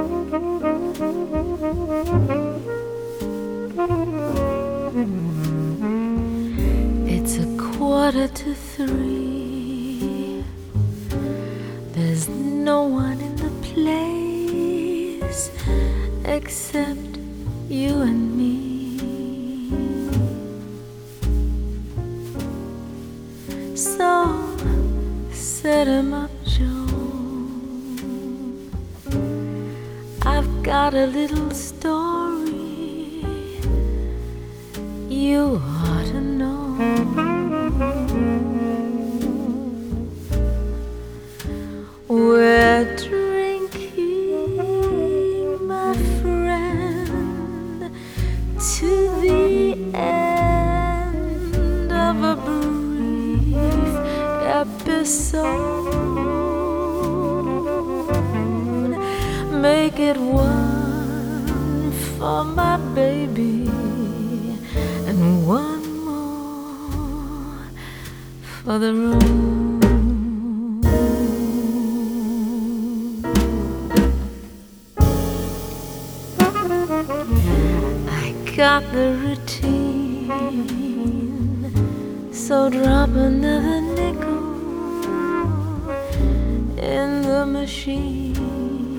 It's 2:45. There's no one in the place except you and me. So set 'em up, Joe. I've got a little story you ought to know. We're drinking, my friend, to the end of a brief episode. Make it one for my baby and one more for the road. I got the routine, so drop another nickel in the machine.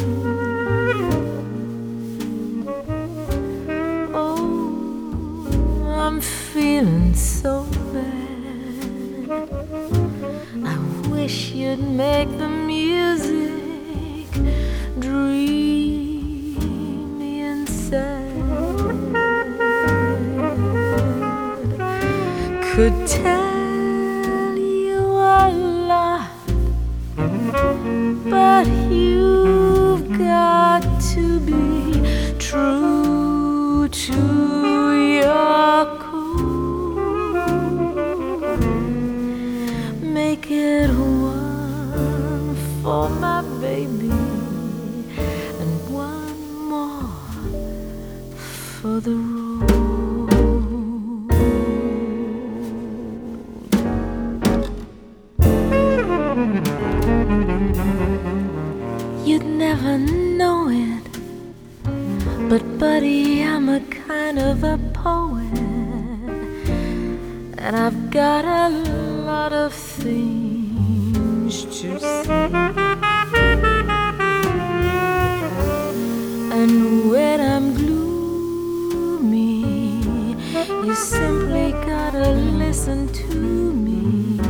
Oh, I'm feeling so bad. I wish you'd make the music dreamy and sad. Could tell you a lot, but you've got to be true to your core. Make it one for my baby and one more for the road. You'd never know it, but buddy, I'm a kind of a poet, and I've got a lot of things to say. And when I'm gloomy, you simply gotta listen to me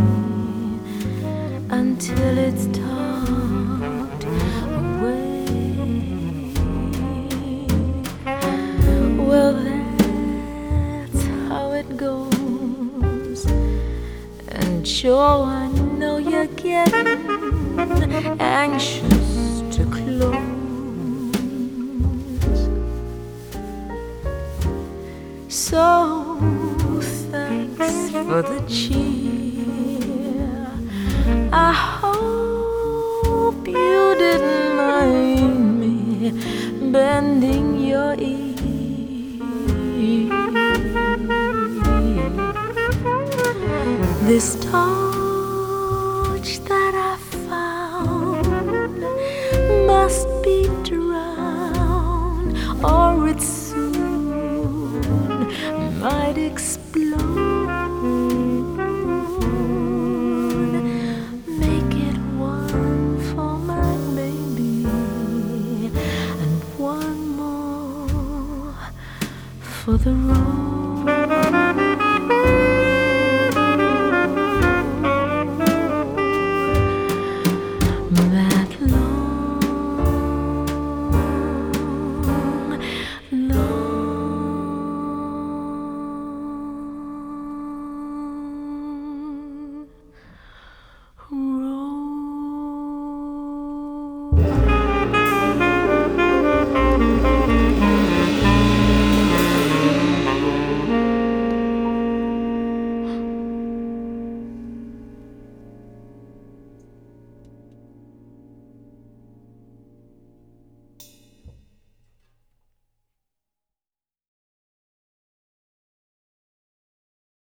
until it's talked away. Well, that's how it goes. And Joe, I know you're getting anxious to close. So thanks for the cheer. I hope you didn't mind me bending your ear. This torch that I found must be drowned, or it soon might explode. Make it one for my baby and one more for the road.